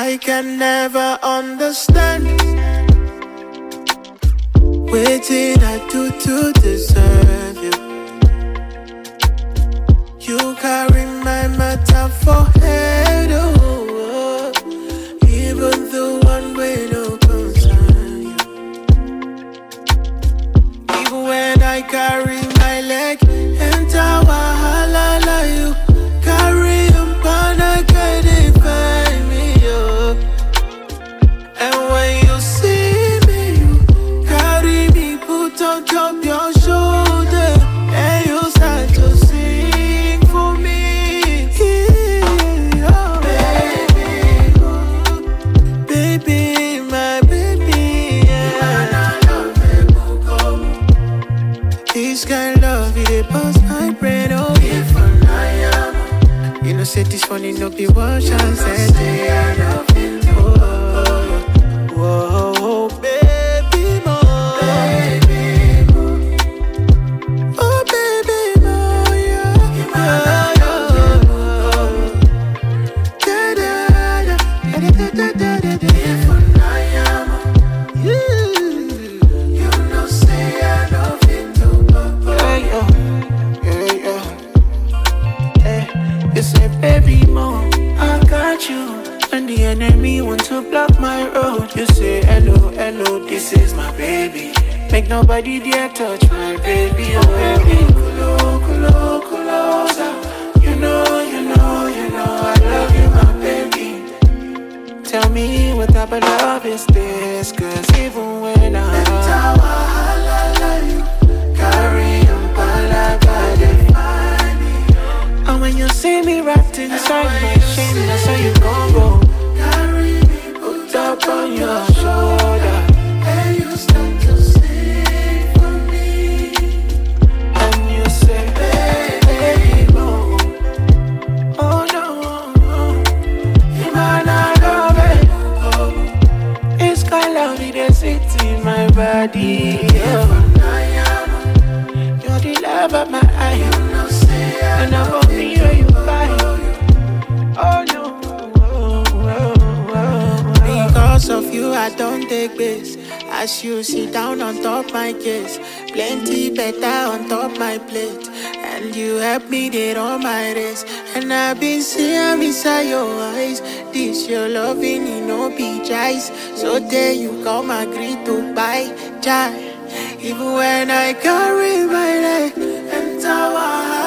I can never understand what did I do to deserve you? You carry my matter for head, oh, even the one way no concern you. Even when I carry my leg, enter wahala, you carry umpana, can't find me, oh. And when you see me, you carry me, put on top your shoulder, and you start to sing for me. Yeah, oh. Baby, my baby, yeah. This kind of love, it bust my brain, oh. You know, say this funny, no be wash and say they love you. Whoa, baby, more. Oh, baby, more, yeah. You know, say I love you too, Papa. You say, baby, more, I got you. When the enemy want to block my road, you say, hello, hello, this is my baby. Make nobody dare touch my baby, oh baby. Kulo, kulo, kulosa. You know, I love you, my baby. Tell me what type of love is this? Cause even when I carry on like and when you see me wrapped inside my shame, that's how you gon' go. Carry me, put up on your shoulder, and you start to sing for me. And you say, baby, oh, oh no, you might not love it. It's called love, it sits in my body. Yeah. You're the love of my eye. And I won't be where you find. Oh no. Because of you, I don't take this. As you sit down on top my case, plenty better on top my plate. And you help me get on my race. And I've been seeing inside your eyes. This your loving, you know, be choice. So there you come, agree to buy, child. Even when I carry my leg, and tower.